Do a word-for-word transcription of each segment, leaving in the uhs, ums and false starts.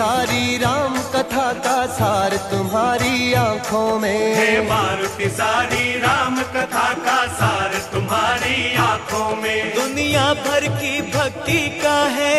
सारी राम कथा का सार तुम्हारी आंखों में। हे मारुति सारी राम कथा का सार तुम्हारी आंखों में। दुनिया भर की भक्ति का है,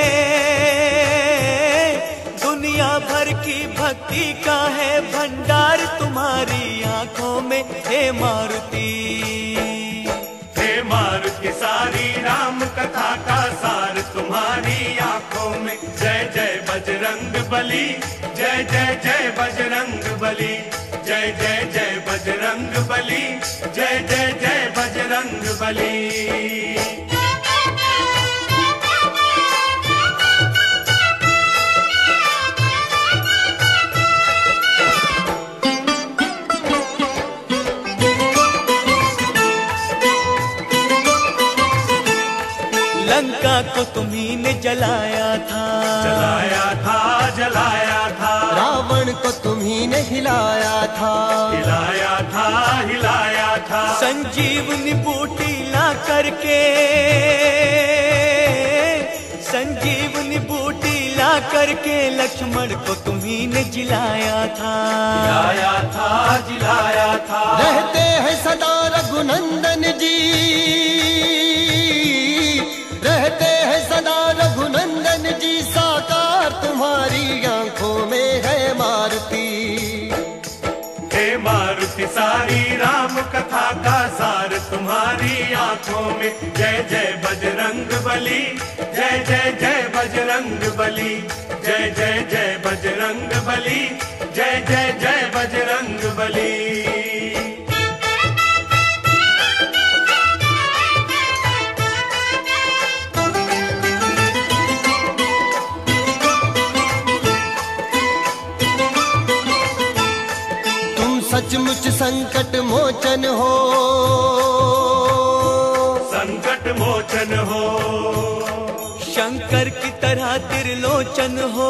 दुनिया भर की भक्ति का है भंडार तुम्हारी आंखों में। हे मारुति, हे मारुति सारी राम कथा का सार तुम्हारी आंखों में। जय जय बजरंग बली, जय जय जय बजरंग बली, जय जय जय बजरंग बली, जय जय जय बजरंग बली। लंका को तुम्ही ने जलाया था, जलाया था, जलाया था। रावण को तुम्ही ने हिलाया था, हिलाया था, हिलाया था। संजीवनी बूटी ला करके, संजीवनी बूटी ला करके लक्ष्मण को तुम्ही ने जिलाया था, जिलाया था, जिलाया था। रहते हैं सदा रघुनंदन जी, रहते हैं सदा रघुनंदन जी, साकार तुम्हारी आंखों में है मारुति। हे मारुति सारी राम कथा का सार तुम्हारी आंखों में। जय जय बजरंग बली, जय जय जय बजरंग बली, जय जय जय बजरंग बली, जय जय जय बजरंग बली। सचमुच संकट मोचन हो, संकट मोचन हो। शंकर की तरह त्रिलोचन हो,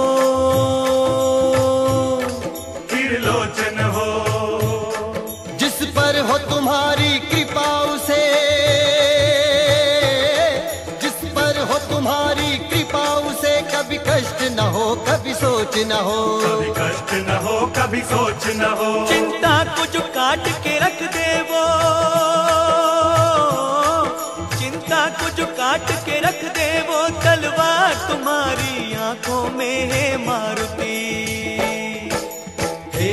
त्रिलोचन हो। जिस पर हो तुम्हारी कृपा उसे, जिस पर हो तुम्हारी कृपा उसे कभी कष्ट न हो, कभी सोच न हो, कभी कष्ट न हो, कभी सोच न हो। चिंता को जो काट के रख दे वो, चिंता को जो काट के रख दे वो तलवार तुम्हारी आंखों में है मारुति। हे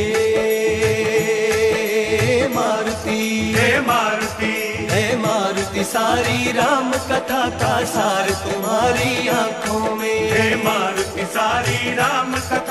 मारुति, हे मारुति, हे मारुति सारी राम कथा का सार तुम्हारी आंखों में। हे मारुति सारी राम कथा